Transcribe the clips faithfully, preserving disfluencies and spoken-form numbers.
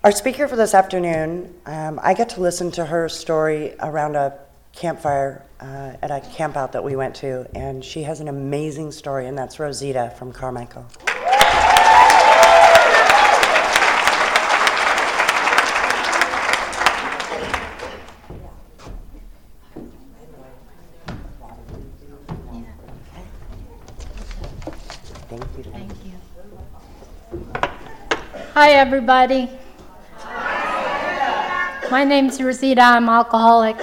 Our speaker for this afternoon, um, I get to listen to her story around a campfire uh, at a camp out that we went to, and she has an amazing story, and that's Rosita from Carmichael. Thank you. Thank you. Hi, everybody. My name's Rosita. I'm alcoholic.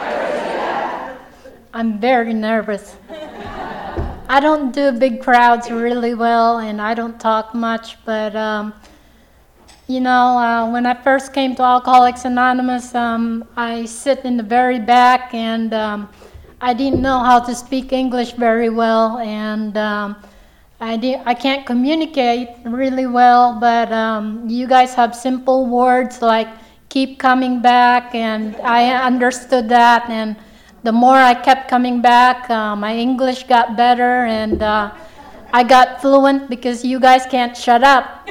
I'm very nervous. I don't do big crowds really well, and I don't talk much, but, um, you know, uh, when I first came to Alcoholics Anonymous, um, I sit in the very back, and um, I didn't know how to speak English very well, and um, I, di- I can't communicate really well, but um, you guys have simple words like keep coming back, and I understood that, and the more I kept coming back, uh, my English got better, and uh, I got fluent because you guys can't shut up.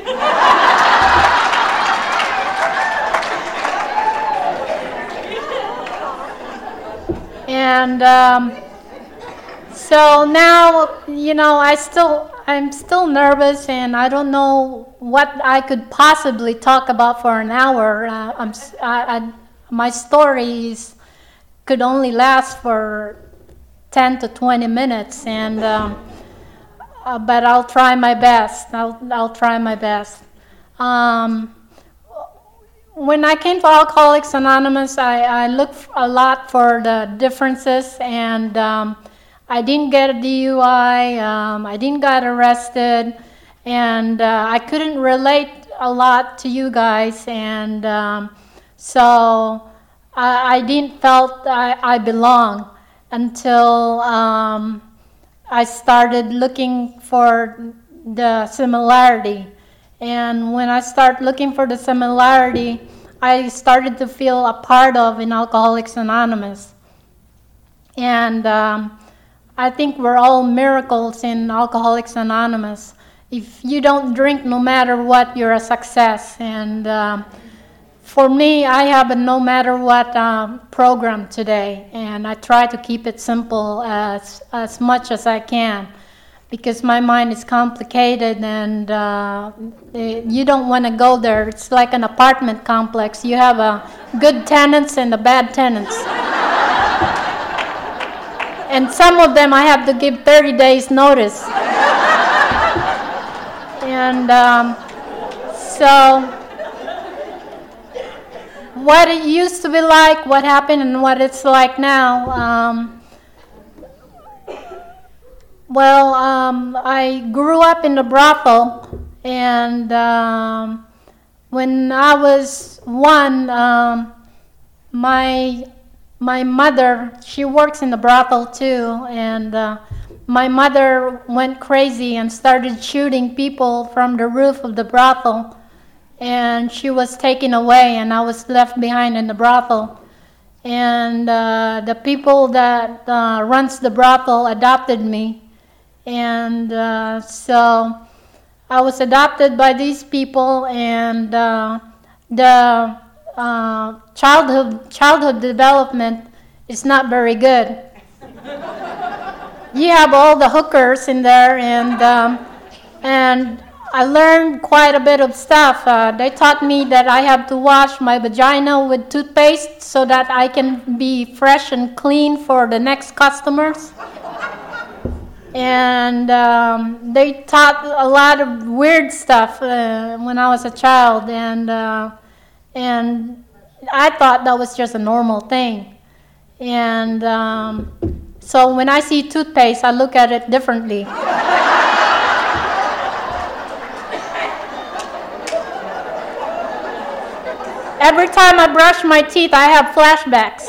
And um, so now, you know, I still, I'm still nervous, and I don't know what I could possibly talk about for an hour. Uh, I'm, I, I, my stories could only last for ten to twenty minutes, and um, uh, but I'll try my best. I'll I'll try my best. Um, when I came to Alcoholics Anonymous, I, I looked a lot for the differences, and um, I didn't get a D U I. Um, I didn't get arrested, and uh, I couldn't relate a lot to you guys, and um, so. I, I didn't felt I, I belong until um, I started looking for the similarity. And when I started looking for the similarity, I started to feel a part of in Alcoholics Anonymous. And um, I think we're all miracles in Alcoholics Anonymous. If you don't drink, no matter what, you're a success. And um, For me, I have a no matter what um, program today, and I try to keep it simple as as much as I can, because my mind is complicated, and uh, it, you don't want to go there. It's like an apartment complex. You have a good tenants and the bad tenants. And some of them I have to give thirty days notice. And um, so what it used to be like, what happened, and what it's like now. Um, well, um, I grew up in the brothel, and um, when I was one, um, my my mother, she works in the brothel too, and uh, my mother went crazy and started shooting people from the roof of the brothel. And she was taken away, and I was left behind in the brothel. And uh, the people that uh, runs the brothel adopted me. And uh, so I was adopted by these people, and uh, the uh, childhood childhood development is not very good. You have all the hookers in there, and um, and I learned quite a bit of stuff. Uh, they taught me that I have to wash my vagina with toothpaste so that I can be fresh and clean for the next customers. And um, they taught a lot of weird stuff uh, when I was a child, and uh, and I thought that was just a normal thing. And um, so when I see toothpaste, I look at it differently. Every time I brush my teeth, I have flashbacks.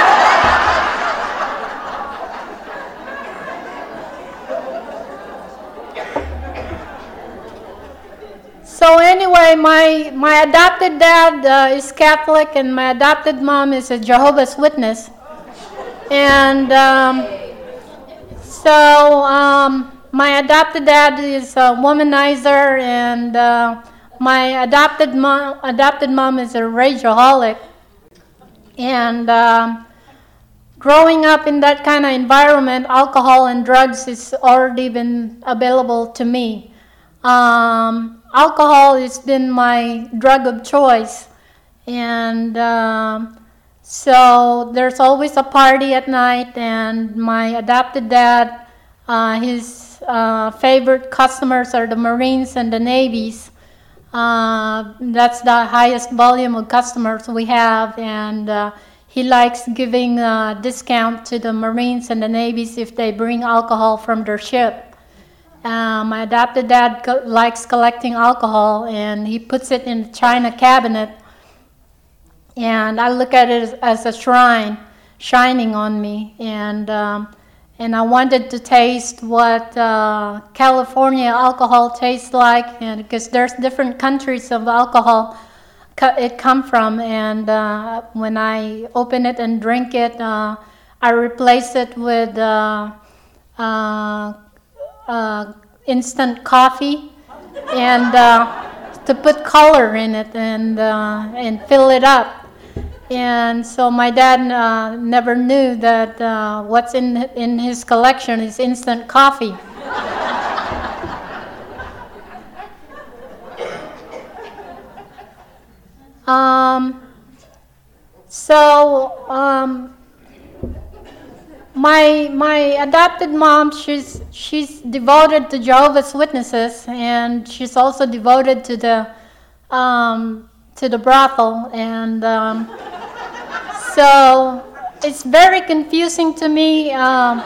So anyway, my, my adopted dad uh, is Catholic, and my adopted mom is a Jehovah's Witness. And um, so um, my adopted dad is a womanizer, and uh, my adopted mom, adopted mom is a rageaholic, and um, growing up in that kind of environment, alcohol and drugs has already been available to me. Um, alcohol has been my drug of choice, and um, so there's always a party at night, and my adopted dad, uh, his uh, favorite customers are the Marines and the Navies. Uh, that's the highest volume of customers we have, and uh, he likes giving a discount to the Marines and the Navies if they bring alcohol from their ship. Uh, my adopted dad co- likes collecting alcohol, and he puts it in the china cabinet, and I look at it as, as a shrine shining on me, and um, and I wanted to taste what uh, California alcohol tastes like, and because there's different countries of alcohol co- it come from, and uh, when I open it and drink it, uh, I replace it with uh, uh, uh, instant coffee, and uh, to put color in it and uh, and fill it up. And so my dad uh, never knew that uh, what's in in his collection is instant coffee. um, so um, my my adopted mom, she's she's devoted to Jehovah's Witnesses, and she's also devoted to the um, to the brothel, and um, so it's very confusing to me. Um,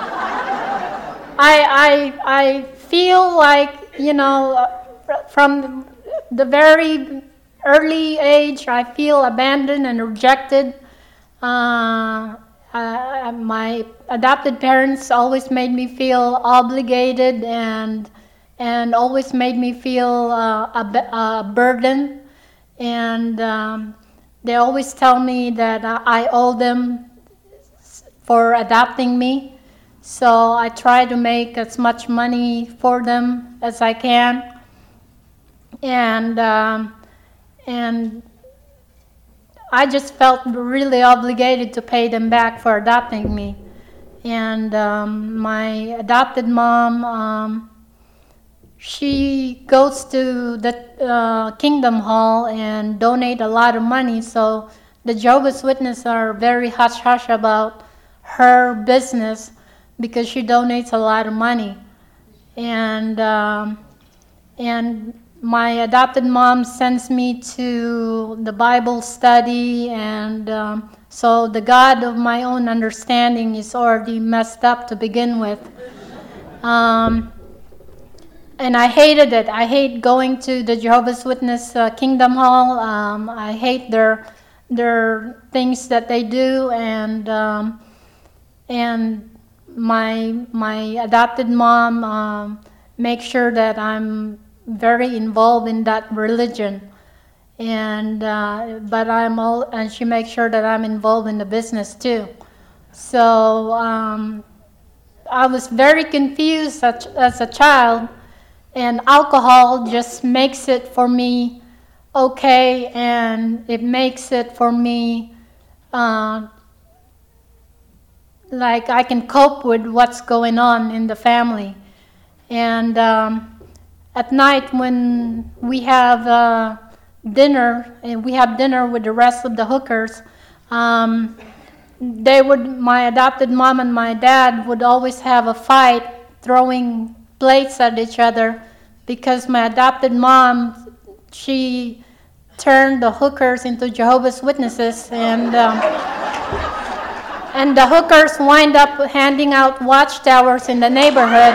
I, I, I feel like, you know, from the very early age, I feel abandoned and rejected. Uh, uh, my adopted parents always made me feel obligated and and always made me feel uh, a, a burden. And um, they always tell me that I owe them for adopting me. So I try to make as much money for them as I can. And um, and I just felt really obligated to pay them back for adopting me. And um, my adopted mom, um, she goes to the uh, Kingdom Hall and donate a lot of money, so the Jehovah's Witnesses are very hush-hush about her business because she donates a lot of money. And um, and my adopted mom sends me to the Bible study, and um, so the God of my own understanding is already messed up to begin with. Um, And I hated it. I hate going to the Jehovah's Witness uh, Kingdom Hall. Um, I hate their their things that they do, and um, and my my adopted mom um, makes sure that I'm very involved in that religion, and uh, but I'm all and she makes sure that I'm involved in the business too. So um, I was very confused as, as a child. And alcohol just makes it for me okay, and it makes it for me uh, like I can cope with what's going on in the family. And um, at night when we have uh, dinner, and we have dinner with the rest of the hookers, um, they would, my adopted mom and my dad would always have a fight, throwing plates at each other, because my adopted mom, she turned the hookers into Jehovah's Witnesses, and um, and the hookers wind up handing out watchtowers in the neighborhood.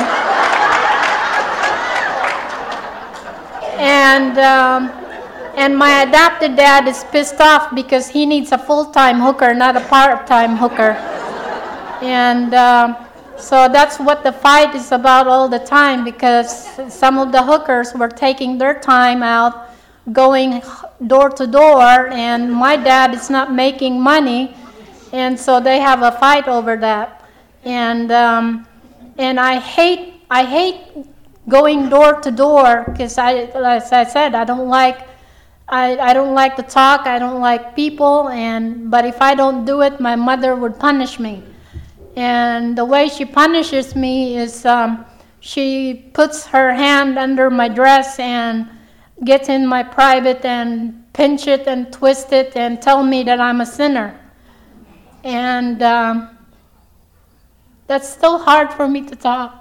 And um, and my adopted dad is pissed off because he needs a full-time hooker, not a part-time hooker. And um, so that's what the fight is about all the time, because some of the hookers were taking their time out, going door to door, and my dad is not making money, and so they have a fight over that. And um, and I hate I hate going door to door, because I, as I said, I don't like I, I don't like to talk, I don't like people, and but if I don't do it, my mother would punish me. And the way she punishes me is um, she puts her hand under my dress and gets in my private and pinch it and twist it and tell me that I'm a sinner. And um, that's still hard for me to talk.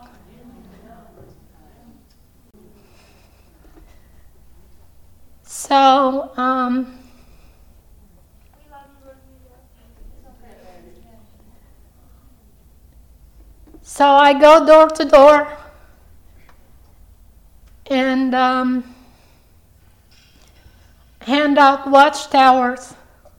So, um, so I go door to door and um, hand out watchtowers.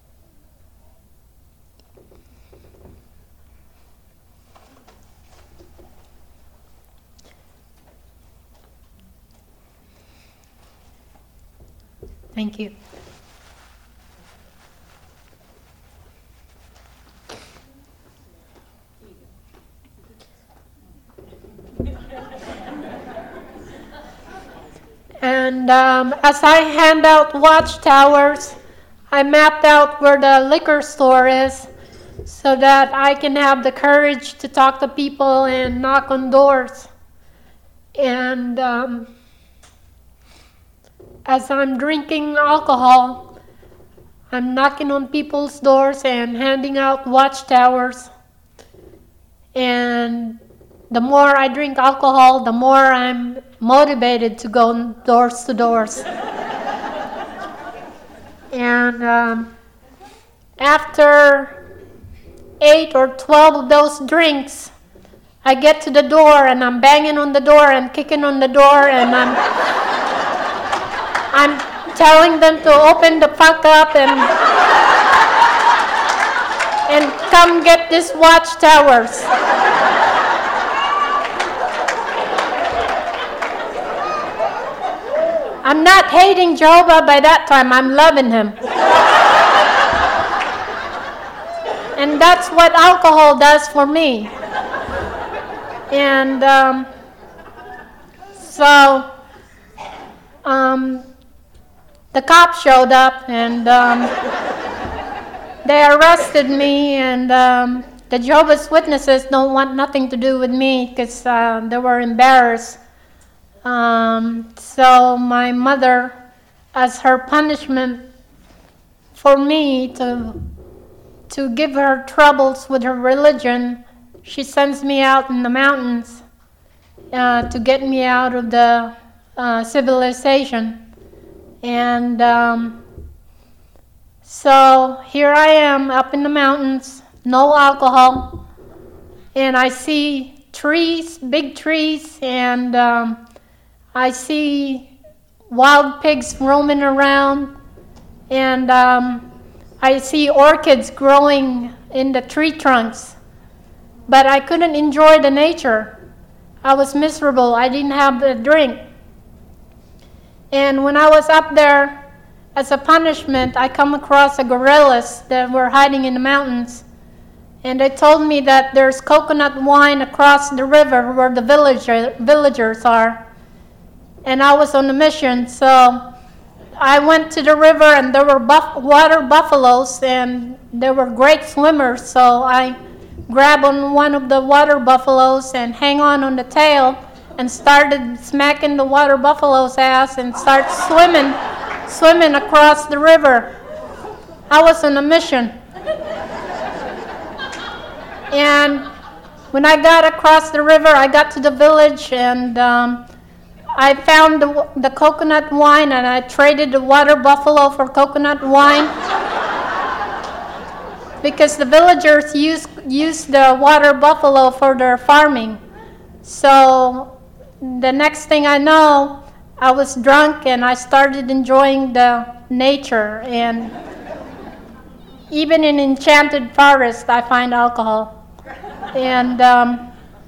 Thank you. And um, as I hand out watchtowers, I mapped out where the liquor store is so that I can have the courage to talk to people and knock on doors. And um, as I'm drinking alcohol, I'm knocking on people's doors and handing out watchtowers. And the more I drink alcohol, the more I'm motivated to go doors to doors. And um, after eight or twelve of those drinks, I get to the door and I'm banging on the door and kicking on the door and I'm I'm telling them to open the fuck up and and come get these watchtowers. I'm not hating Jehovah by that time, I'm loving him. And that's what alcohol does for me. And um, so um, the cops showed up and um, they arrested me, and um, the Jehovah's Witnesses don't want nothing to do with me because uh, they were embarrassed. Um, so my mother, as her punishment for me to to give her troubles with her religion, she sends me out in the mountains uh, to get me out of the uh, civilization. And um, so here I am up in the mountains, no alcohol, and I see trees, big trees, and um, I see wild pigs roaming around, and um, I see orchids growing in the tree trunks. But I couldn't enjoy the nature. I was miserable. I didn't have a drink. And when I was up there, as a punishment, I come across the gorillas that were hiding in the mountains. And they told me that there's coconut wine across the river where the villager, villagers are. And I was on a mission, so I went to the river and there were buff- water buffaloes and they were great swimmers, so I grabbed on one of the water buffaloes and hang on on the tail and started smacking the water buffalo's ass and start swimming, swimming across the river. I was on a mission. And when I got across the river, I got to the village and um, I found the, the coconut wine and I traded the water buffalo for coconut wine because the villagers use, use the water buffalo for their farming. So the next thing I know, I was drunk and I started enjoying the nature. And even in enchanted forest, I find alcohol. And um,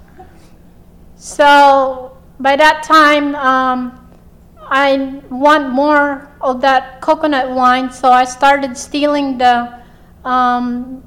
so by that time, um, I want more of that coconut wine, so I started stealing the um,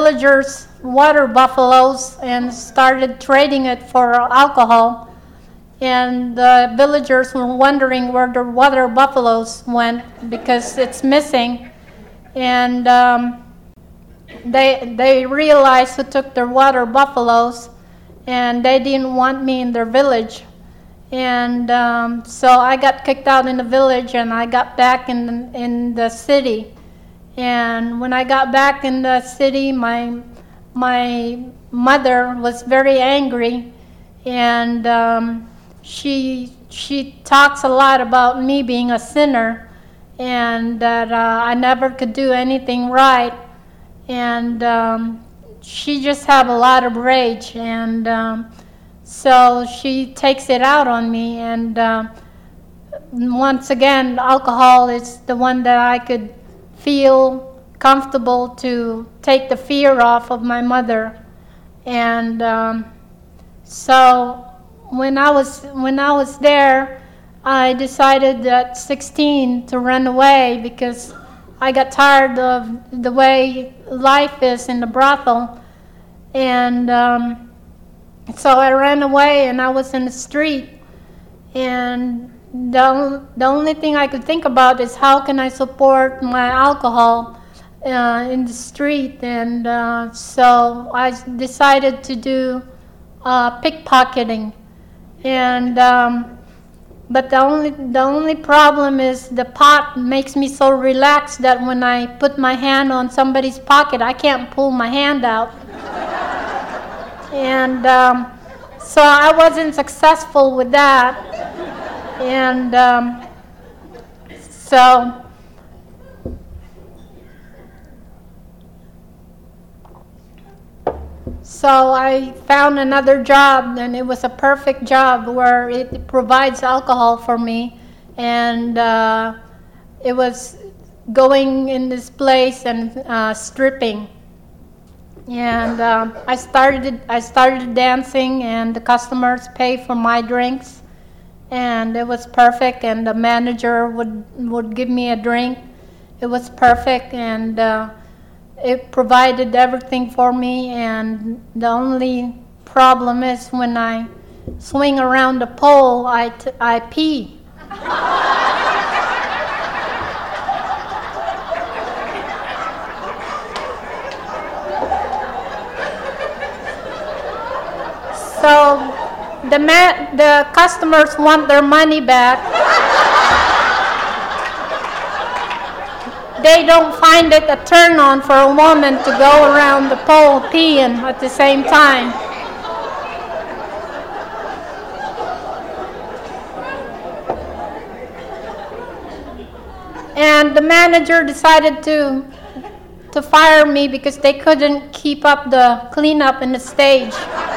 villagers' water buffaloes and started trading it for alcohol. and the villagers were wondering where the water buffaloes went because it's missing. And um, they they realized who took their water buffaloes, and they didn't want me in their village. And um, so I got kicked out in the village, and I got back in the, in the city. And when I got back in the city, my my mother was very angry, and um, she she talks a lot about me being a sinner, and that uh, I never could do anything right, and um, she just have a lot of rage, and um, so she takes it out on me. And uh, once again, alcohol is the one that I could feel comfortable to take the fear off of my mother. And um, so when I was when I was there, I decided at sixteen to run away because I got tired of the way life is in the brothel. And um, so I ran away, and I was in the street. And the, the only thing I could think about is how can I support my alcohol uh, in the street. And uh, so I decided to do uh, pickpocketing. And um, but the only the only problem is the pot makes me so relaxed that when I put my hand on somebody's pocket, I can't pull my hand out. And um, so I wasn't successful with that. And um, so So I found another job, and it was a perfect job where it provides alcohol for me. And uh, it was going in this place and uh, stripping. And um, I started I started dancing, and the customers pay for my drinks. And it was perfect, and the manager would, would give me a drink. It was perfect, and uh, it provided everything for me. And the only problem is when I swing around the pole, I, t- I pee. So the ma- the customers want their money back. They don't find it a turn on for a woman to go around the pole peeing at the same time. And the manager decided to to fire me because they couldn't keep up the cleanup in the stage.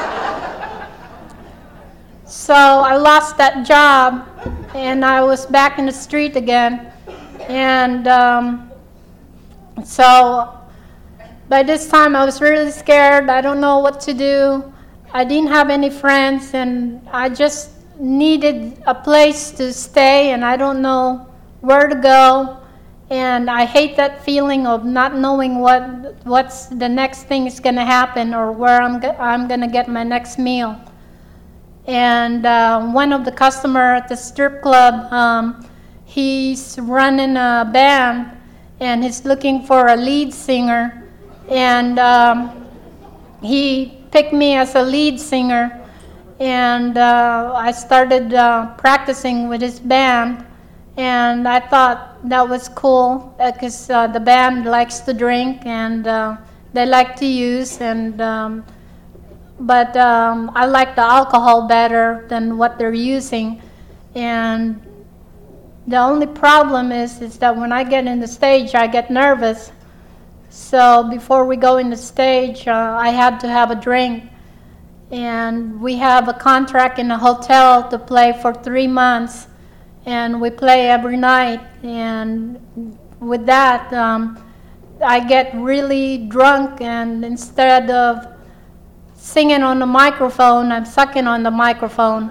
So I lost that job, and I was back in the street again. And um, so by this time I was really scared. I don't know what to do. I didn't have any friends, and I just needed a place to stay, and I don't know where to go. And I hate that feeling of not knowing what what's the next thing is going to happen, or where I'm go- I'm going to get my next meal. And uh, one of the customer at the strip club, um, he's running a band, and he's looking for a lead singer. And um, he picked me as a lead singer, and uh, I started uh, practicing with his band. And I thought that was cool because uh, the band likes to drink, and uh, they like to use, and um, but um, I like the alcohol better than what they're using. And the only problem is is that when I get in the stage, I get nervous. So before we go in the stage, uh, I had to have a drink. And we have a contract in a hotel to play for three months. And we play every night. And with that, um, I get really drunk, and instead of singing on the microphone, I'm sucking on the microphone.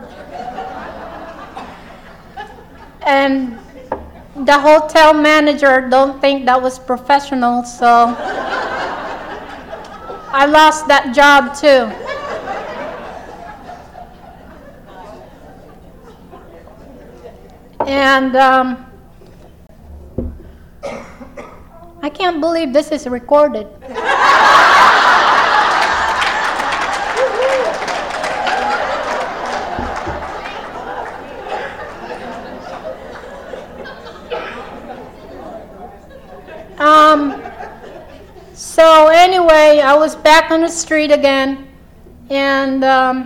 And the hotel manager don't think that was professional, so I lost that job too. And um, I can't believe this is recorded. Um, so anyway, I was back on the street again, and um,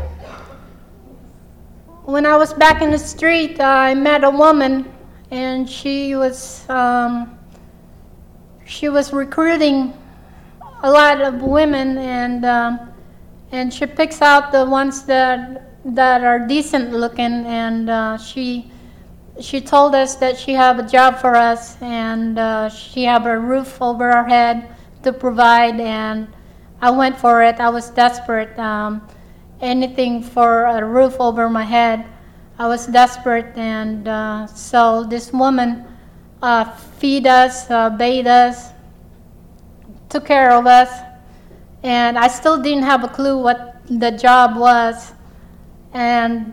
when I was back in the street, I met a woman, and she was um, she was recruiting a lot of women, and um, and she picks out the ones that that are decent looking, and uh, she. She told us that she have a job for us, and uh, she have a roof over our head to provide, and I went for it. I was desperate. Um, anything for a roof over my head. I was desperate, and uh, so this woman uh, feed us, uh, bathe us, took care of us, and I still didn't have a clue what the job was. And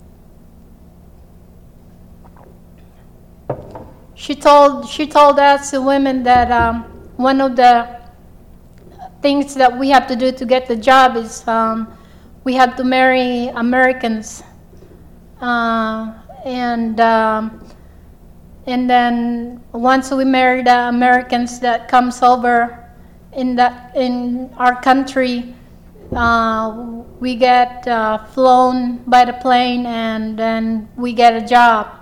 She told she told us, the women, that um, one of the things that we have to do to get the job is um, we have to marry Americans, uh, and um, and then once we marry the Americans that comes over in that in our country, uh, we get uh, flown by the plane, and then we get a job.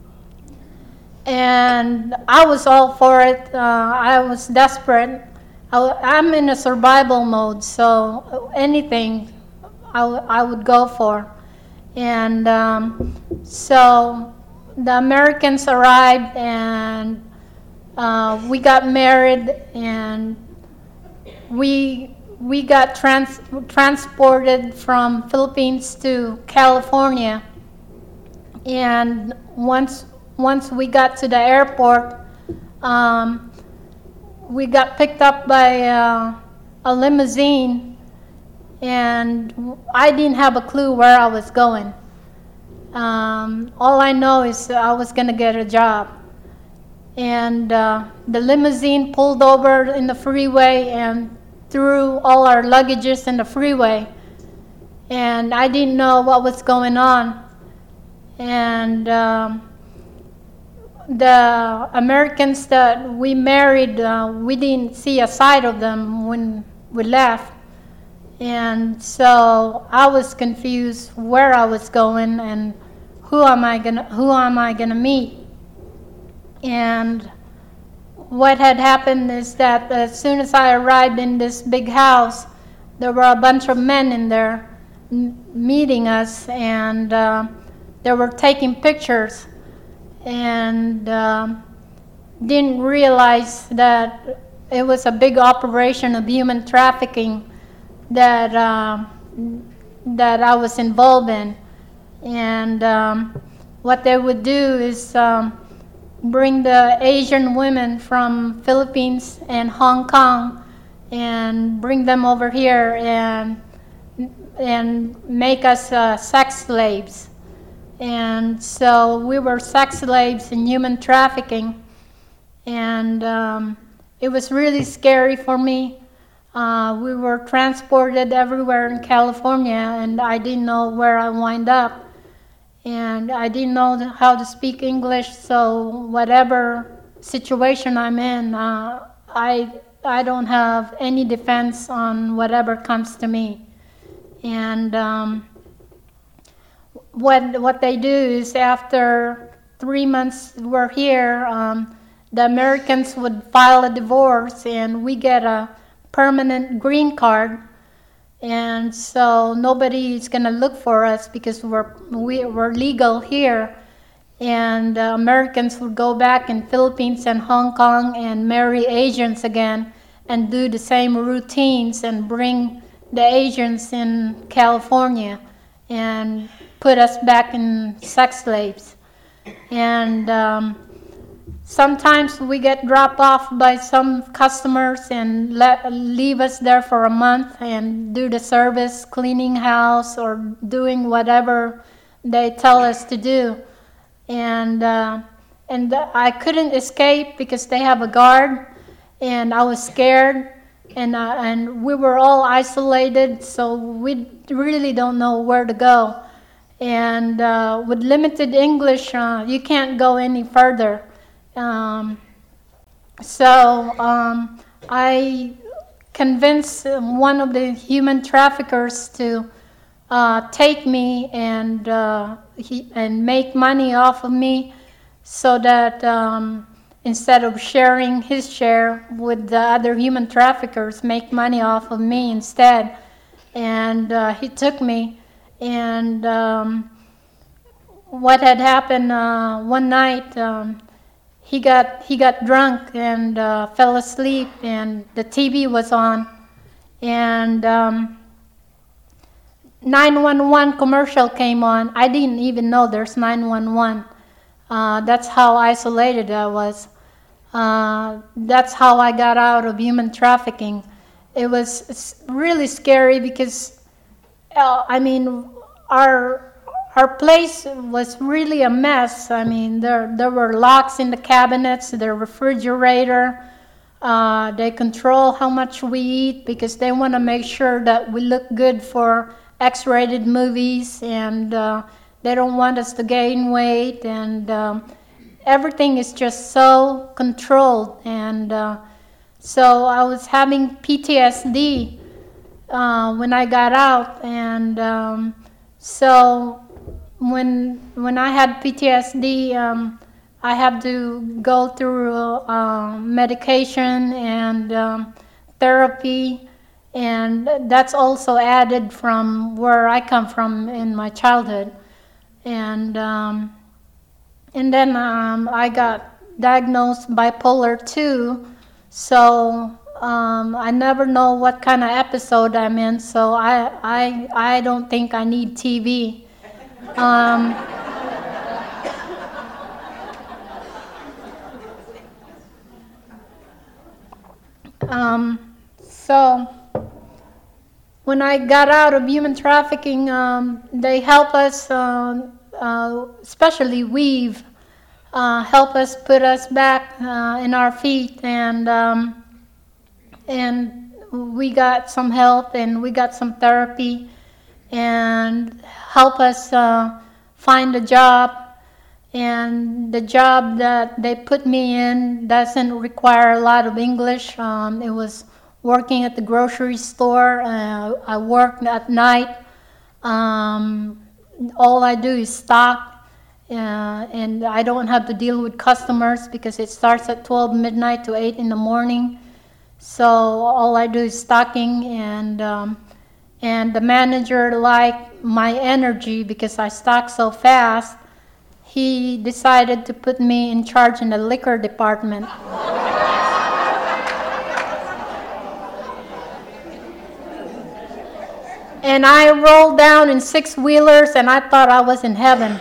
And I was all for it. Uh, I was desperate. I w- I'm in a survival mode, so anything I, w- I would go for. And um, so the Americans arrived, and uh, we got married, and we we got trans- transported from Philippines to California. And once Once we got to the airport, um, we got picked up by uh, a limousine, and I didn't have a clue where I was going. Um, all I know is I was going to get a job. And uh, the limousine pulled over in the freeway and threw all our luggages in the freeway. And I didn't know what was going on. And Um, the Americans that we married, uh, we didn't see a sight of them when we left. And so I was confused where I was going and who am I gonna who am I gonna meet. And what had happened is that as soon as I arrived in this big house, there were a bunch of men in there m- meeting us, and uh, they were taking pictures. And um, didn't realize that it was a big operation of human trafficking that uh, that I was involved in. And um, what they would do is um, bring the Asian women from Philippines and Hong Kong and bring them over here and and make us uh, sex slaves. And so we were sex slaves in human trafficking, and um, it was really scary for me. Uh, we were transported everywhere in California, and I didn't know where I wind up, and I didn't know how to speak English. So whatever situation I'm in, uh, I I don't have any defense on whatever comes to me, and. Um, What what they do is after three months we're here, um, the Americans would file a divorce, and we get a permanent green card, and so nobody is going to look for us because we're we, we're legal here. And uh, Americans would go back in Philippines and Hong Kong and marry Asians again and do the same routines and bring the Asians in California and put us back in sex slaves. And um, sometimes we get dropped off by some customers and let, leave us there for a month and do the service, cleaning house or doing whatever they tell us to do. and uh, and I couldn't escape because they have a guard, and I was scared, and uh, and we were all isolated, so we really don't know where to go. And uh, with limited English, uh, you can't go any further. Um, so um, I convinced one of the human traffickers to uh, take me and uh, he, and make money off of me, so that um, instead of sharing his share with the other human traffickers, make money off of me instead. And uh, he took me. And um, what had happened uh, one night, um, he got he got drunk and uh, fell asleep, and the T V was on, and um, nine one one commercial came on. I didn't even know there's nine one one. Uh, that's how isolated I was. Uh, that's how I got out of human trafficking. It was really scary because Uh, I mean, our our place was really a mess. I mean, there there were locks in the cabinets, the refrigerator. Uh, they control how much we eat because they want to make sure that we look good for X-rated movies, and uh, they don't want us to gain weight, and um, everything is just so controlled. And uh, so I was having P T S D Uh, when I got out, and um, so when when I had P T S D, um, I had to go through uh, medication and um, therapy, and that's also added from where I come from in my childhood, and um, and then um, I got diagnosed bipolar two, so. Um, I never know what kind of episode I'm in, so I I I don't think I need T V. Um, um, so when I got out of human trafficking, um, they help us, uh, uh, especially Weave, uh, help us put us back uh, in our feet, and. Um, And we got some help, and we got some therapy, and help us uh, find a job. And the job that they put me in doesn't require a lot of English. Um, it was working at the grocery store. Uh, I worked at night. Um, all I do is stock, uh, and I don't have to deal with customers because it starts at twelve midnight to eight in the morning. So all I do is stocking, and um, and the manager liked my energy because I stock so fast. He decided to put me in charge in the liquor department. And I rolled down in six-wheelers, and I thought I was in heaven.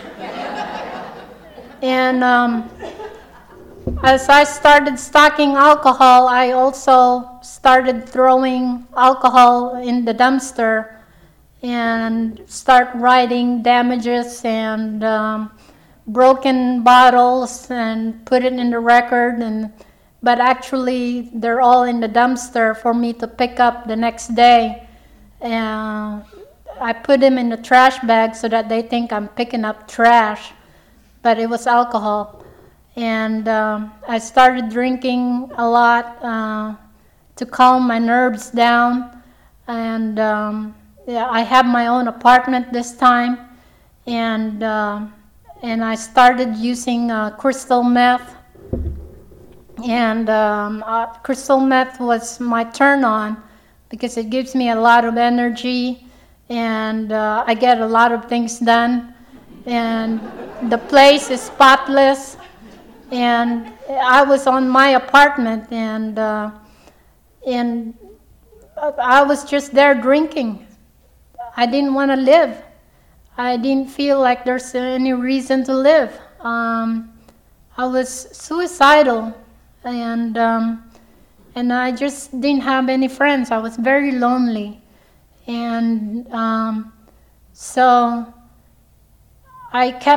And um, as I started stocking alcohol, I also started throwing alcohol in the dumpster and start writing damages and um, broken bottles and put it in the record. And but actually, they're all in the dumpster for me to pick up the next day. And I put them in the trash bag so that they think I'm picking up trash, but it was alcohol. And um, I started drinking a lot uh, to calm my nerves down. And um, yeah, I have my own apartment this time. And uh, and I started using uh, crystal meth. And um, uh, crystal meth was my turn on because it gives me a lot of energy, and uh, I get a lot of things done. And the place is spotless. And I was on my apartment, and uh, and I was just there drinking. I didn't want to live. I didn't feel like there's any reason to live. Um, I was suicidal, and um, and I just didn't have any friends. I was very lonely, and um, so I kept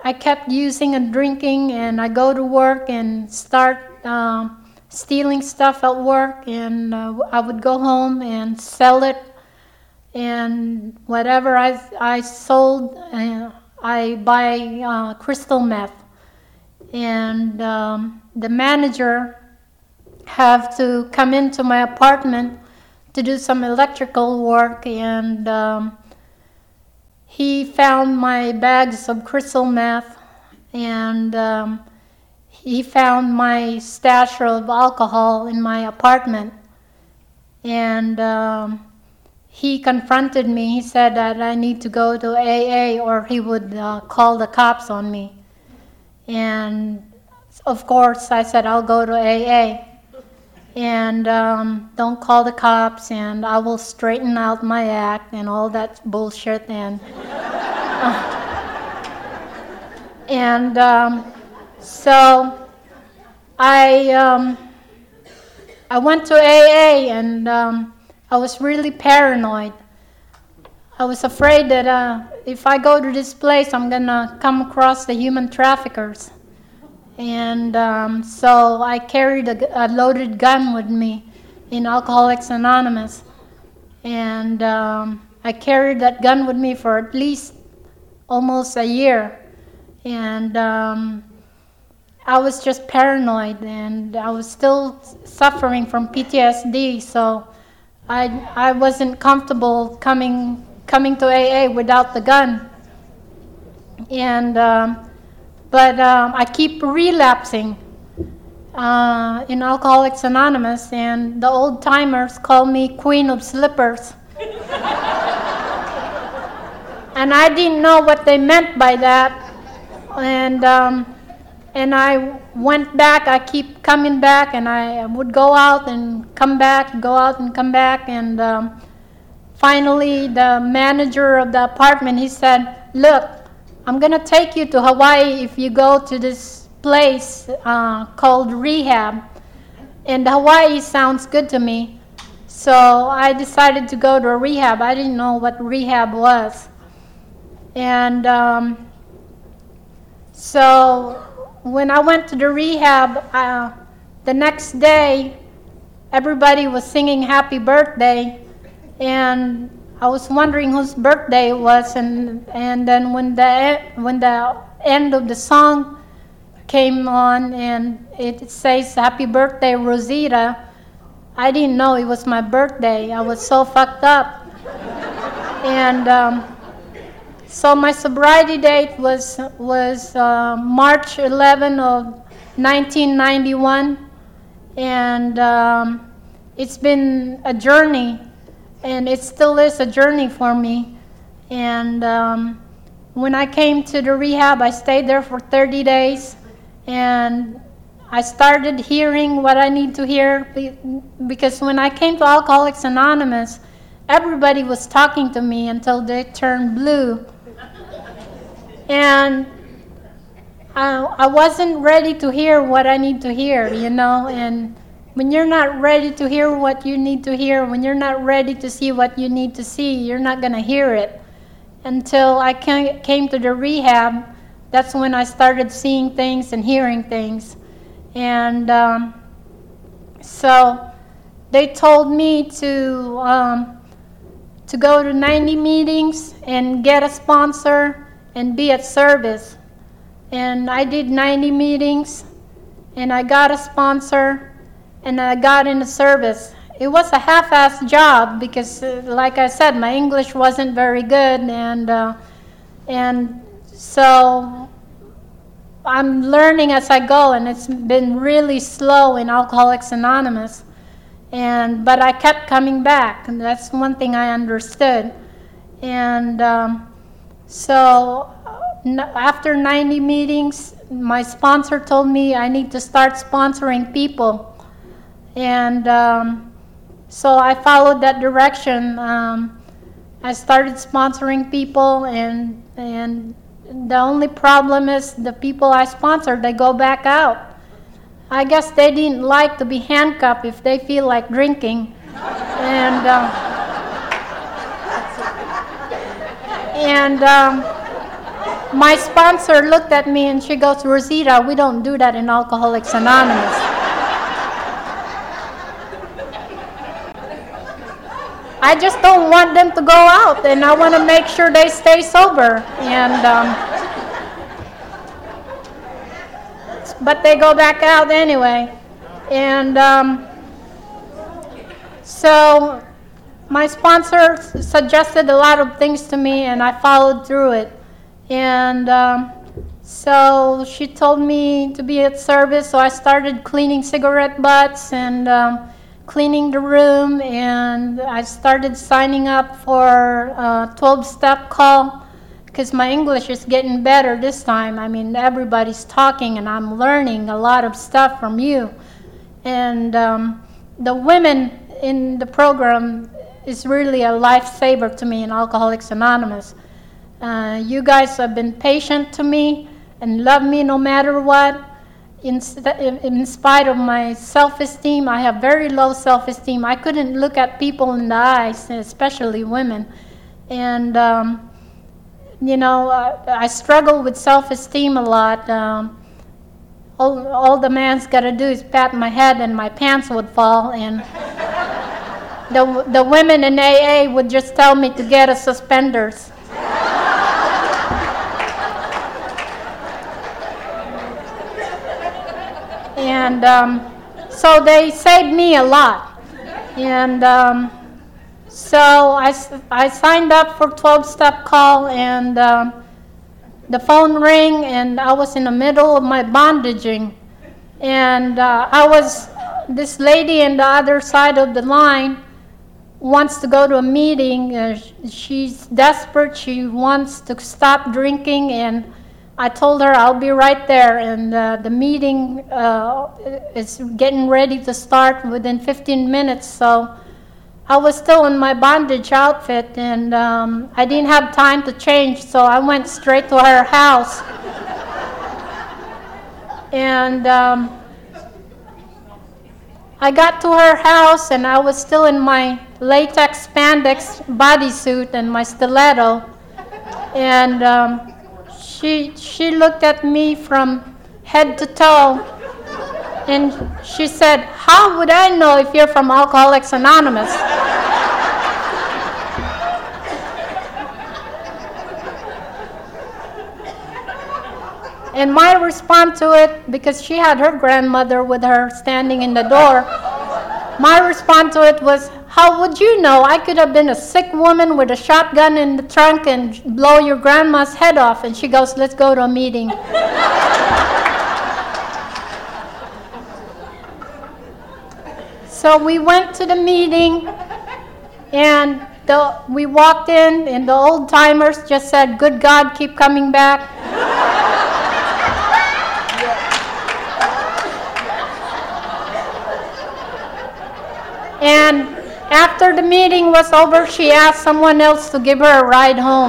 I kept using and drinking, and I go to work and start um, stealing stuff at work, and uh, I would go home and sell it, and whatever I, I sold, uh, I buy uh, crystal meth. And um, the manager have to come into my apartment to do some electrical work, and um, he found my bags of crystal meth, and um, he found my stash of alcohol in my apartment. And um, he confronted me. He said that I need to go to A A or he would uh, call the cops on me. And of course I said, I'll go to A A. And um, don't call the cops, and I will straighten out my act and all that bullshit. And uh, and um, so I um, I went to A A, and um, I was really paranoid. I was afraid that uh, if I go to this place, I'm gonna come across the human traffickers. And um, so I carried a, a loaded gun with me in Alcoholics Anonymous. And um, I carried that gun with me for at least almost a year. And um, I was just paranoid, and I was still suffering from P T S D, so I, I wasn't comfortable coming, coming to A A without the gun. And um, But um, I keep relapsing uh, in Alcoholics Anonymous, and the old timers call me Queen of Slippers. And I didn't know what they meant by that. And um, and I went back. I keep coming back, and I would go out and come back, go out and come back. And um, finally, the manager of the apartment, he said, "Look, I'm going to take you to Hawaii if you go to this place uh, called rehab." And Hawaii sounds good to me. So I decided to go to a rehab. I didn't know what rehab was. And um, so when I went to the rehab, uh, the next day, everybody was singing happy birthday. And I was wondering whose birthday it was, and and then when the when the end of the song came on and it says "Happy Birthday, Rosita," I didn't know it was my birthday. I was so fucked up, and um, so my sobriety date was was uh, March eleventh of nineteen ninety-one, and um, it's been a journey. And it still is a journey for me. And um, when I came to the rehab, I stayed there for thirty days. And I started hearing what I need to hear. Because when I came to Alcoholics Anonymous, everybody was talking to me until they turned blue. And I, I wasn't ready to hear what I need to hear, you know. And when you're not ready to hear what you need to hear, when you're not ready to see what you need to see, you're not going to hear it. Until I came to the rehab, that's when I started seeing things and hearing things. And um, so they told me to um, to go to ninety meetings and get a sponsor and be at service. And I did ninety meetings, and I got a sponsor, and I got into service. It was a half-assed job because, uh, like I said, my English wasn't very good, and uh, and so I'm learning as I go, and it's been really slow in Alcoholics Anonymous. And but I kept coming back, and that's one thing I understood. And um, so n- after ninety meetings, my sponsor told me I need to start sponsoring people. And um, so I followed that direction. Um, I started sponsoring people, and and the only problem is the people I sponsored, they go back out. I guess they didn't like to be handcuffed if they feel like drinking. And uh, and um, my sponsor looked at me and she goes, Rosita, we don't do that in Alcoholics Anonymous. I just don't want them to go out, and I want to make sure they stay sober. And um, but they go back out anyway. And um, so my sponsor suggested a lot of things to me, and I followed through it. And um, so she told me to be at service, so I started cleaning cigarette butts and um, cleaning the room, and I started signing up for a twelve-step call because my English is getting better this time. I mean, everybody's talking, and I'm learning a lot of stuff from you. And um, the women in the program is really a lifesaver to me in Alcoholics Anonymous. Uh, you guys have been patient to me and love me no matter what. In, in spite of my self-esteem, I have very low self-esteem. I couldn't look at people in the eyes, especially women. And, um, you know, uh, I struggle with self-esteem a lot. Um, all, all the man's got to do is pat my head and my pants would fall. And the, the women in A A would just tell me to get a suspenders. And um, so they saved me a lot. And um, so I, I signed up for twelve-step call, and um, the phone rang, and I was in the middle of my bondaging. And uh, I was, this lady on the other side of the line wants to go to a meeting. Uh, she's desperate. She wants to stop drinking, and I told her I'll be right there, and uh, the meeting uh, is getting ready to start within fifteen minutes, so I was still in my bondage outfit, and um, I didn't have time to change, so I went straight to her house. And um, I got to her house, and I was still in my latex spandex bodysuit and my stiletto, and um, She, she looked at me from head to toe, and she said, how would I know if you're from Alcoholics Anonymous? And my response to it, because she had her grandmother with her standing in the door, my response to it was, how would you know? I could have been a sick woman with a shotgun in the trunk and blow your grandma's head off. And she goes, let's go to a meeting. So we went to the meeting, and the, we walked in, and the old timers just said, good God, keep coming back. And after the meeting was over, she asked someone else to give her a ride home.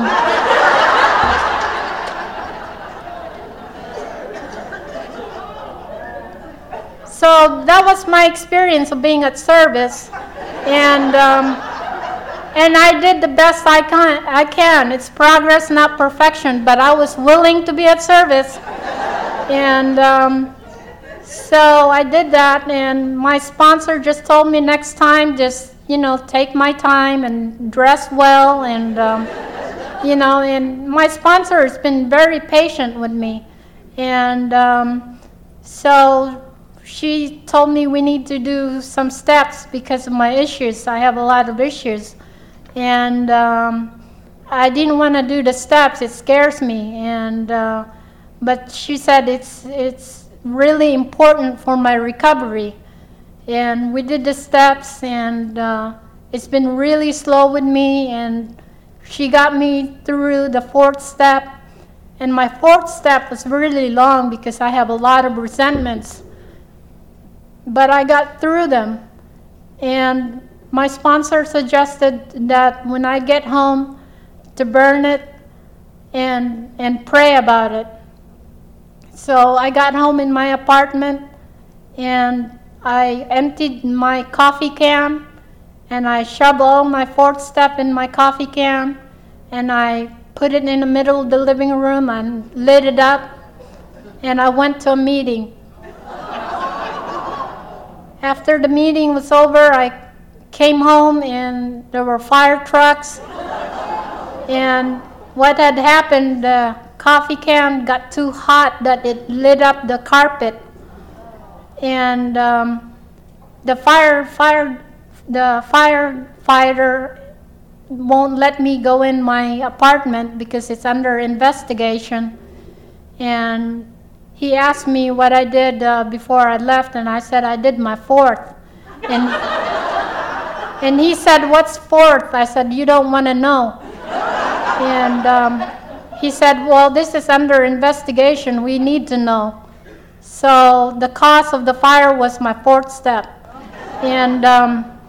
So that was my experience of being at service, and um, and I did the best I can. I can. It's progress, not perfection. But I was willing to be at service, and. Um, So I did that, and my sponsor just told me next time, just, you know, take my time and dress well, and, um, you know, and my sponsor has been very patient with me. And um, so she told me we need to do some steps because of my issues. I have a lot of issues. And um, I didn't want to do the steps. It scares me. And uh, but she said it's it's really important for my recovery. And we did the steps, and uh, it's been really slow with me, and she got me through the fourth step. And my fourth step was really long because I have a lot of resentments. But I got through them. And my sponsor suggested that when I get home to burn it and and pray about it. So I got home in my apartment, and I emptied my coffee can, and I shoved all my fourth step in my coffee can, and I put it in the middle of the living room and lit it up, and I went to a meeting. After the meeting was over, I came home and there were fire trucks, and what had happened, the coffee can got too hot that it lit up the carpet, and um, the fire, fire, the firefighter won't let me go in my apartment because it's under investigation, and he asked me what I did uh, before I left, and I said I did my fourth. And, and he said, "What's fourth?" I said, "You don't want to know." And um, he said, "Well, this is under investigation. We need to know." So the cause of the fire was my fourth step. And, um,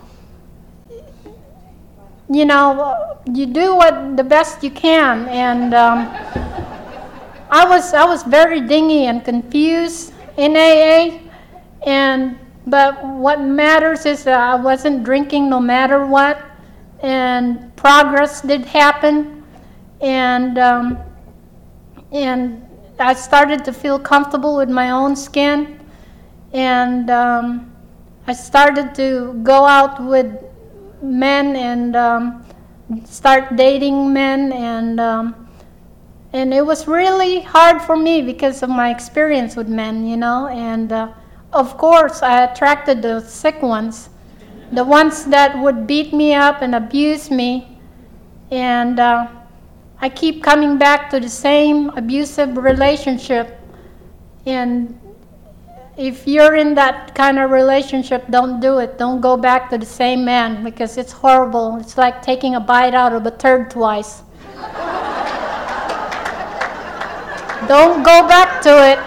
you know, you do what the best you can. And um, I was I was very dingy and confused in A A, and but what matters is that I wasn't drinking no matter what, and progress did happen, and um, and I started to feel comfortable with my own skin, and um, I started to go out with men and um, start dating men, and um, and it was really hard for me because of my experience with men, you know, and uh, of course I attracted the sick ones, the ones that would beat me up and abuse me, and uh, I keep coming back to the same abusive relationship. And if you're in that kind of relationship, don't do it. Don't go back to the same man, because it's horrible. It's like taking a bite out of a turd twice. Don't go back to it.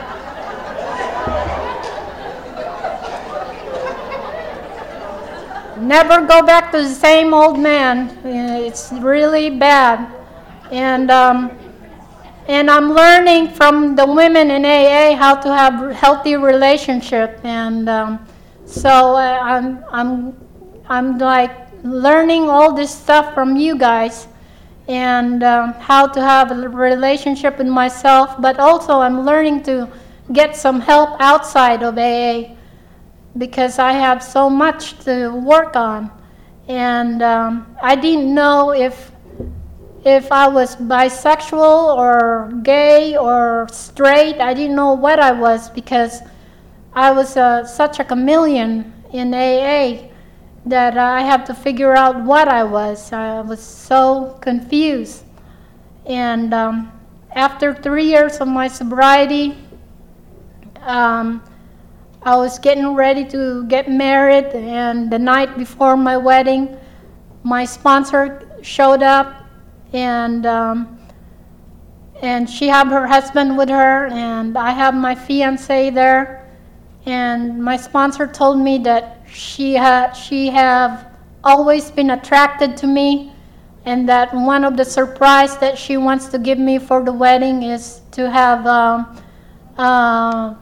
Never go back to the same old man. It's really bad. And um, and I'm learning from the women in A A how to have a healthy relationship. And um, so uh, I'm I'm I'm like learning all this stuff from you guys, and um, how to have a relationship with myself. But also I'm learning to get some help outside of A A, because I have so much to work on. And um, I didn't know if if I was bisexual or gay or straight. I didn't know what I was, because I was uh, such a chameleon in A A that I have to figure out what I was. I was so confused. And um, after three years of my sobriety, um, I was getting ready to get married, and the night before my wedding, my sponsor showed up, and um, and she had her husband with her, and I have my fiance there, and my sponsor told me that she had she have always been attracted to me, and that one of the surprise that she wants to give me for the wedding is to have um, uh,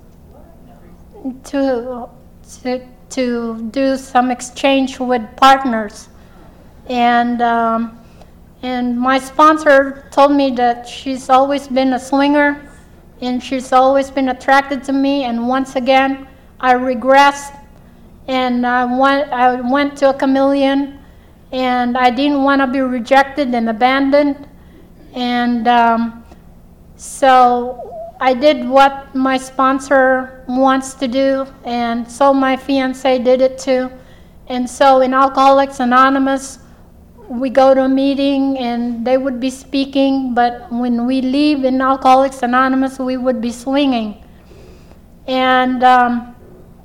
to to to do some exchange with partners. And um, and my sponsor told me that she's always been a swinger, and she's always been attracted to me. And once again, I regressed, and I went I went to a chameleon, and I didn't want to be rejected and abandoned. And um, so I did what my sponsor wants to do, and so my fiance did it too. And so in Alcoholics Anonymous, we go to a meeting and they would be speaking, but when we leave in Alcoholics Anonymous, we would be swinging. And um,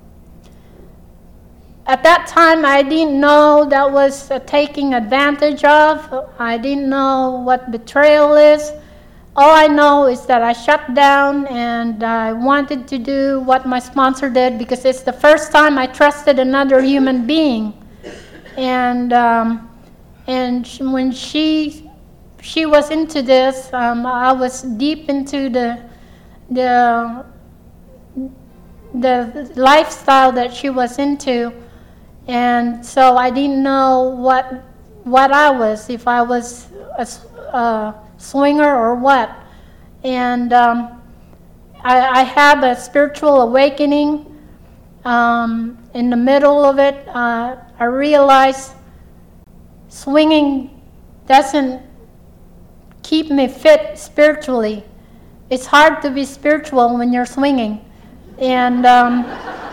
at that time, I didn't know that was uh, taking advantage of. I didn't know what betrayal is. All I know is that I shut down, and I wanted to do what my sponsor did, because it's the first time I trusted another human being. And um, and she, when she she was into this, um, I was deep into the the the lifestyle that she was into, and so I didn't know what what I was, if I was a, a swinger or what. And um, I, I had a spiritual awakening. Um, in the middle of it, uh, I realized swinging doesn't keep me fit spiritually. It's hard to be spiritual when you're swinging. And um,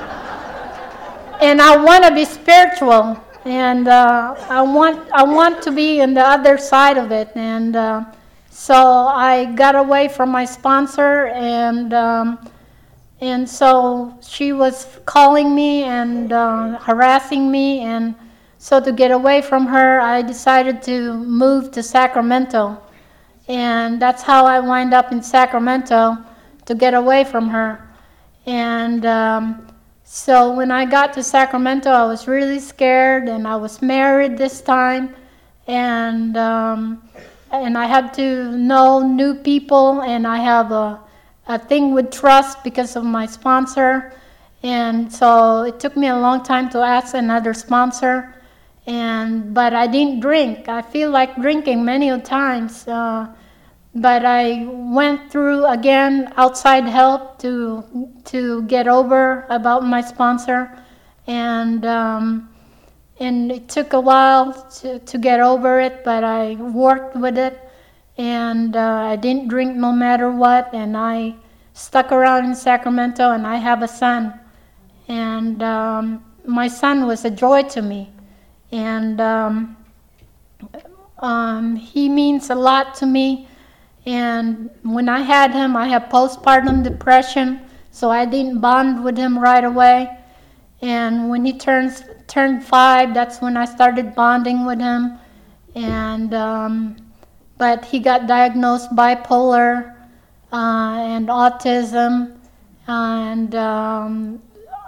and I want to be spiritual, and uh, I want I want to be in the other side of it. And uh, so I got away from my sponsor, and um, and so she was calling me and uh, harassing me, and so to get away from her, I decided to move to Sacramento. And that's how I wind up in Sacramento, to get away from her. And um, so when I got to Sacramento, I was really scared, and I was married this time, and um, and I had to know new people, and I have a, a thing with trust because of my sponsor. And so it took me a long time to ask another sponsor. And but I didn't drink. I feel like drinking many times, uh, but I went through again outside help to to get over about my sponsor, and um, and it took a while to, to get over it. But I worked with it, and uh, I didn't drink no matter what. And I stuck around in Sacramento, and I have a son, and um, my son was a joy to me. And um, um, he means a lot to me. And when I had him, I had postpartum depression, so I didn't bond with him right away. And when he turns turned five, that's when I started bonding with him. And um, but he got diagnosed bipolar uh, and autism, and um,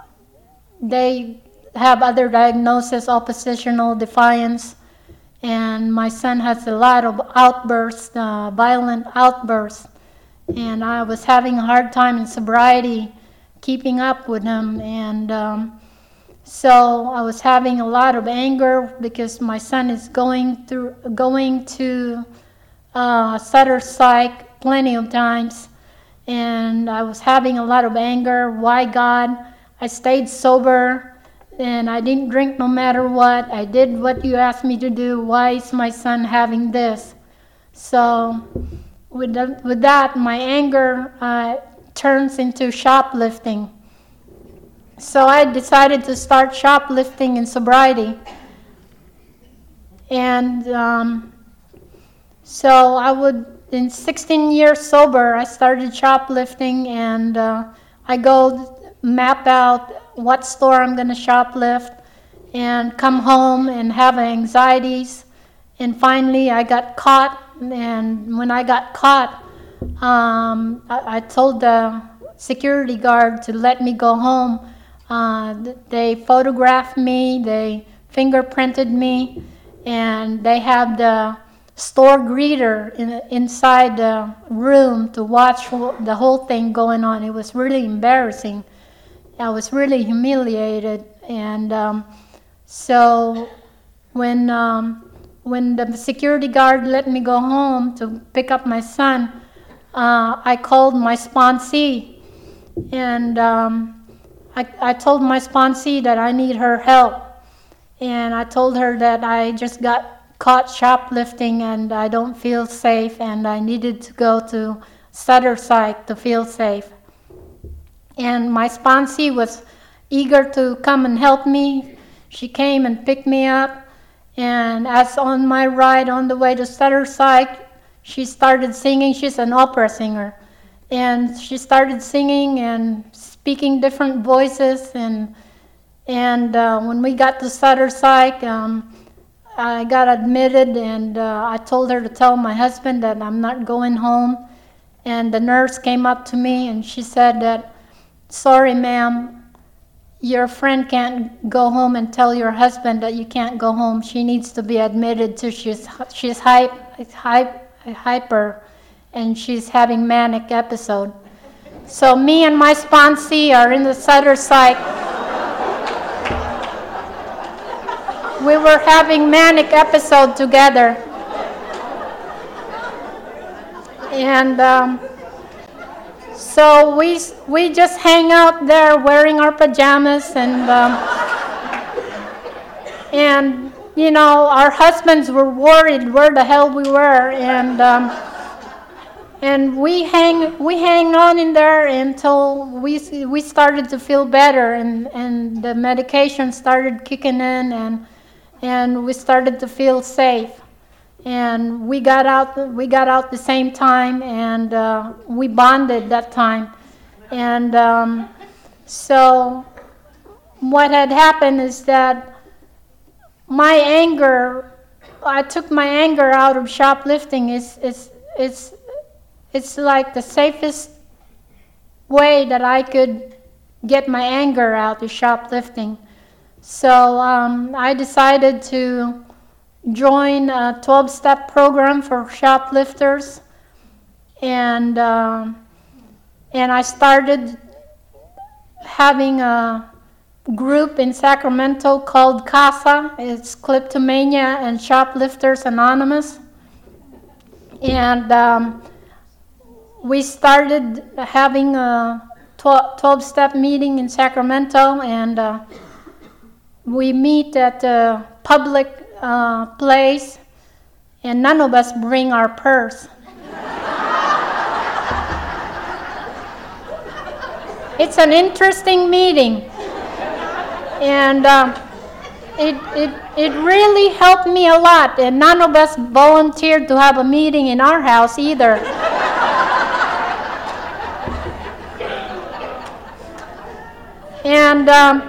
they have other diagnoses, oppositional defiance, and my son has a lot of outbursts, uh, violent outbursts, and I was having a hard time in sobriety keeping up with him. And um, so I was having a lot of anger because my son is going through going to uh, Sutter Psych plenty of times, and I was having a lot of anger. Why, God? I stayed sober, and I didn't drink no matter what. I did what you asked me to do. Why is my son having this? So with, the, with that, my anger uh, turns into shoplifting. So I decided to start shoplifting in sobriety. And um, so I would, in sixteen years sober, I started shoplifting, and uh, I go map out what store I'm going to shoplift, and come home and have anxieties. And finally I got caught, and when I got caught, um, I, I told the security guard to let me go home. Uh, they photographed me, they fingerprinted me, and they had the store greeter in, inside the room to watch the whole thing going on. It was really embarrassing. I was really humiliated. And um, so when um, when the security guard let me go home to pick up my son, uh, I called my sponsee, and um, I, I told my sponsee that I need her help. And I told her that I just got caught shoplifting and I don't feel safe, and I needed to go to Sutter Psych to feel safe. And my sponsee was eager to come and help me. She came and picked me up, and as on my ride on the way to Sutter Psych, she started singing. She's an opera singer, and she started singing and speaking different voices. And and uh, when we got to Sutter Psych, um, I got admitted, and uh, I told her to tell my husband that I'm not going home. And the nurse came up to me and she said that, "Sorry, ma'am, your friend can't go home and tell your husband that you can't go home. She needs to be admitted too. She's she's hype, hype, hyper, and she's having manic episode." So me and my sponsee are in the Sutter Psych. We were having manic episode together. And um, so we we just hang out there wearing our pajamas, and um, and you know, our husbands were worried where the hell we were, and um, and we hang we hang on in there until we we started to feel better, and, and the medication started kicking in, and and we started to feel safe, and we got out we got out the same time, and uh, we bonded that time, and um, so what had happened is that my anger, I took my anger out of shoplifting. It's it's it's it's like the safest way that I could get my anger out is shoplifting. So um, I decided to join a twelve-step program for shoplifters, and um, and I started having a group in Sacramento called CASA. It's Kleptomania and Shoplifters Anonymous. And um, we started having a twelve-step meeting in Sacramento, and uh, we meet at a public uh, place, and none of us bring our purse. It's an interesting meeting. And um, it, it, it really helped me a lot. And none of us volunteered to have a meeting in our house either. and um,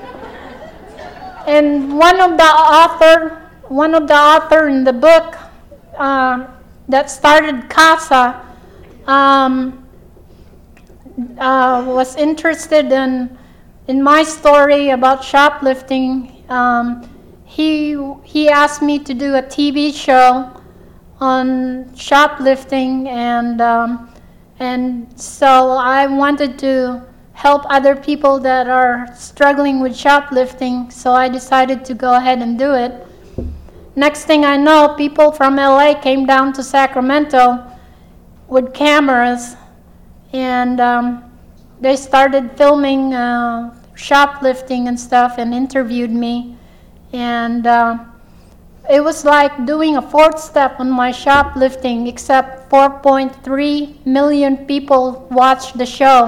and one of the author, one of the author in the book um, that started CASA um, uh, was interested in. In my story about shoplifting, um, he he asked me to do a T V show on shoplifting, and um, and so I wanted to help other people that are struggling with shoplifting. So I decided to go ahead and do it. Next thing I know, people from L A came down to Sacramento with cameras, and um, they started filming uh, shoplifting and stuff, and interviewed me, and uh, it was like doing a fourth step on my shoplifting, except four point three million people watched the show.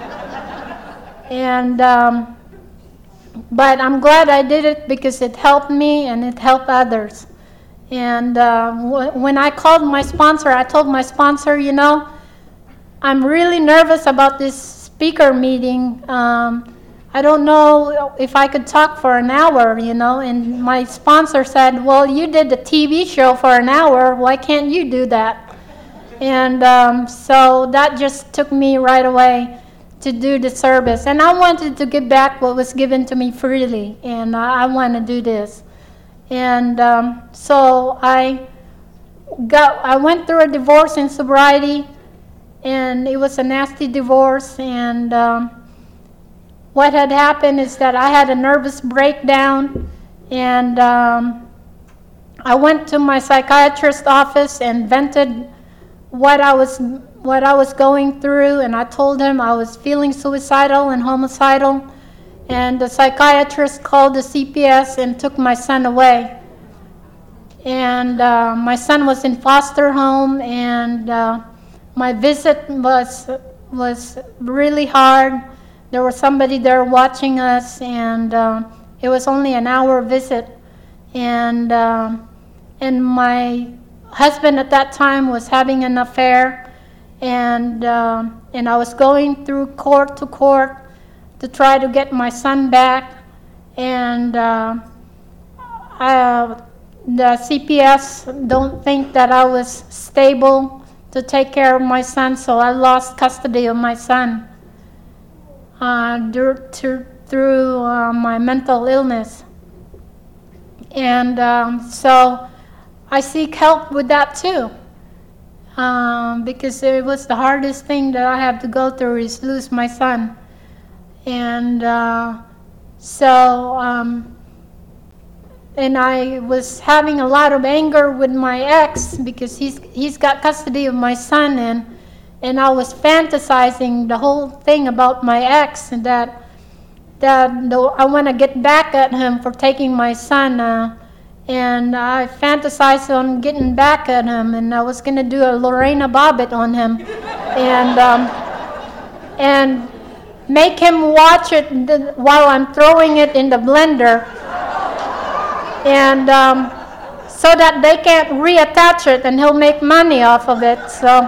and um, but I'm glad I did it because it helped me and it helped others. And uh, w- when I called my sponsor, I told my sponsor, you know, I'm really nervous about this speaker meeting. Um, I don't know if I could talk for an hour, you know. And my sponsor said, well, you did the T V show for an hour. Why can't you do that? And um, so that just took me right away to do the service. And I wanted to give back what was given to me freely. And I, I want to do this. And um, so I got, I went through a divorce in sobriety. And it was a nasty divorce, and um, what had happened is that I had a nervous breakdown, and um, I went to my psychiatrist's office and vented what I was what I was going through, and I told him I was feeling suicidal and homicidal, and the psychiatrist called the C P S and took my son away. And uh, my son was in foster home, and uh, my visit was was really hard. There was somebody there watching us, and uh, it was only an hour visit. And uh, and my husband at that time was having an affair, and uh, and I was going through court to court to try to get my son back. And uh, I, the C P S don't think that I was stable to take care of my son, so I lost custody of my son uh, due to, through uh, my mental illness. And um, so I seek help with that too, um, because it was the hardest thing that I have to go through is lose my son. And uh, so um, and I was having a lot of anger with my ex because he's he's got custody of my son, and and I was fantasizing the whole thing about my ex, and that that I want to get back at him for taking my son, uh, and I fantasized on getting back at him, and I was going to do a Lorena Bobbitt on him, and um, and make him watch it while I'm throwing it in the blender, and um, so that they can't reattach it, and he'll make money off of it. So,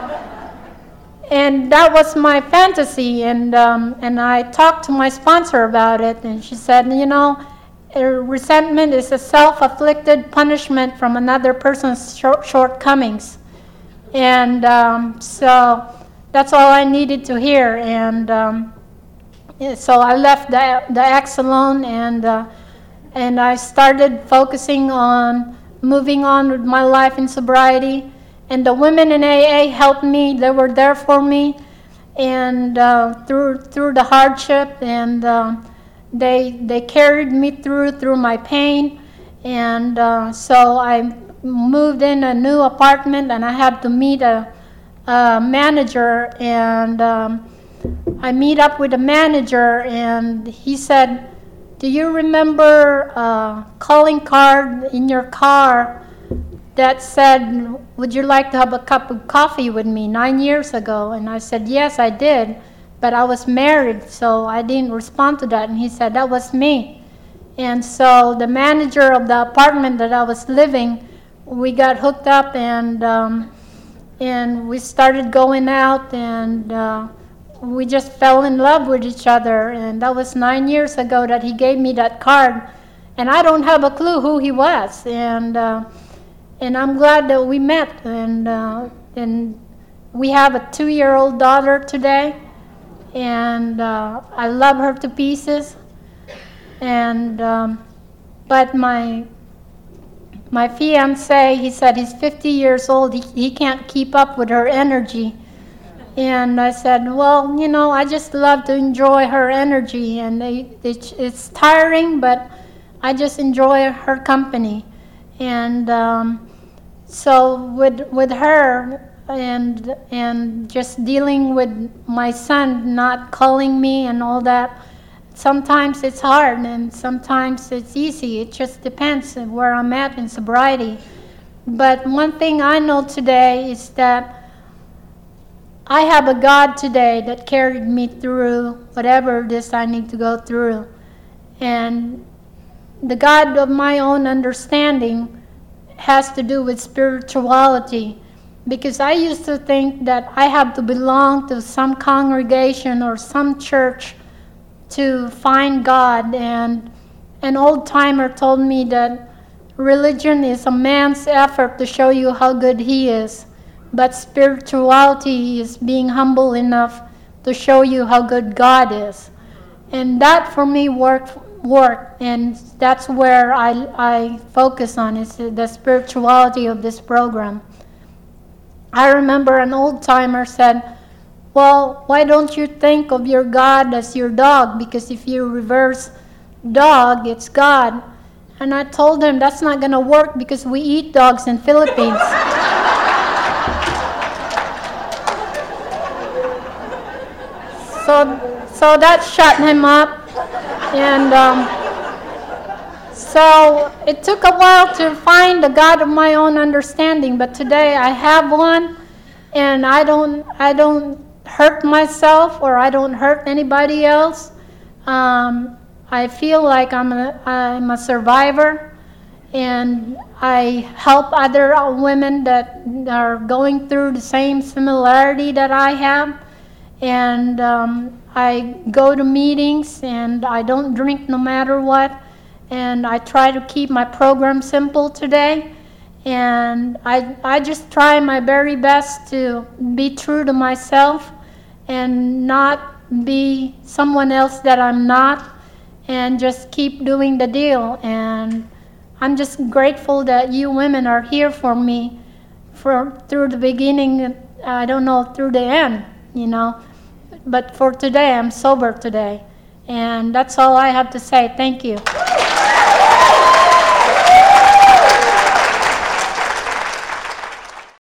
and that was my fantasy, and um, and I talked to my sponsor about it, and she said, you know, resentment is a self-afflicted punishment from another person's short- shortcomings, and um, so that's all I needed to hear, and um, so I left the the ex alone, and uh, and I started focusing on moving on with my life in sobriety. And the women in A A helped me; they were there for me, and uh, through through the hardship, and uh, they they carried me through through my pain, and uh, so I moved in a new apartment, and I had to meet a, a manager, and um, I meet up with the manager, and he said, do you remember a calling card in your car that said, would you like to have a cup of coffee with me nine years ago? And I said, yes, I did, but I was married, so I didn't respond to that. And he said, that was me. And so the manager of the apartment that I was living, we got hooked up, and um, and we started going out, and uh, we just fell in love with each other. And that was nine years ago that he gave me that card, and I don't have a clue who he was, and uh, and I'm glad that we met, and uh, and we have a two-year-old daughter today, and uh, I love her to pieces. And um, but my my fiance, he said he's fifty years old. He he can't keep up with her energy. And I said, well, you know, I just love to enjoy her energy, and it, it, it's tiring, but I just enjoy her company. And um, so with with her, and and just dealing with my son not calling me and all that, sometimes it's hard, and sometimes it's easy. It just depends on where I'm at in sobriety. But one thing I know today is that I have a God today that carried me through whatever it is I need to go through. And the God of my own understanding has to do with spirituality, because I used to think that I have to belong to some congregation or some church to find God. And an old-timer told me that religion is a man's effort to show you how good he is, but spirituality is being humble enough to show you how good God is. And that for me worked, worked and that's where I, I focus on, is the spirituality of this program. I remember an old-timer said, well, why don't you think of your God as your dog? Because if you reverse dog, it's God. And I told him that's not going to work because we eat dogs in Philippines. So, so that shut him up, and um, so it took a while to find the God of my own understanding. But today I have one, and I don't, I don't hurt myself, or I don't hurt anybody else. Um, I feel like I'm a, I'm a survivor, and I help other women that are going through the same similarity that I have. And um, I go to meetings, and I don't drink no matter what. And I try to keep my program simple today. And I, I just try my very best to be true to myself and not be someone else that I'm not, and just keep doing the deal. And I'm just grateful that you women are here for me for through the beginning, I don't know, through the end, you know. But for today, I'm sober today. And that's all I have to say. Thank you.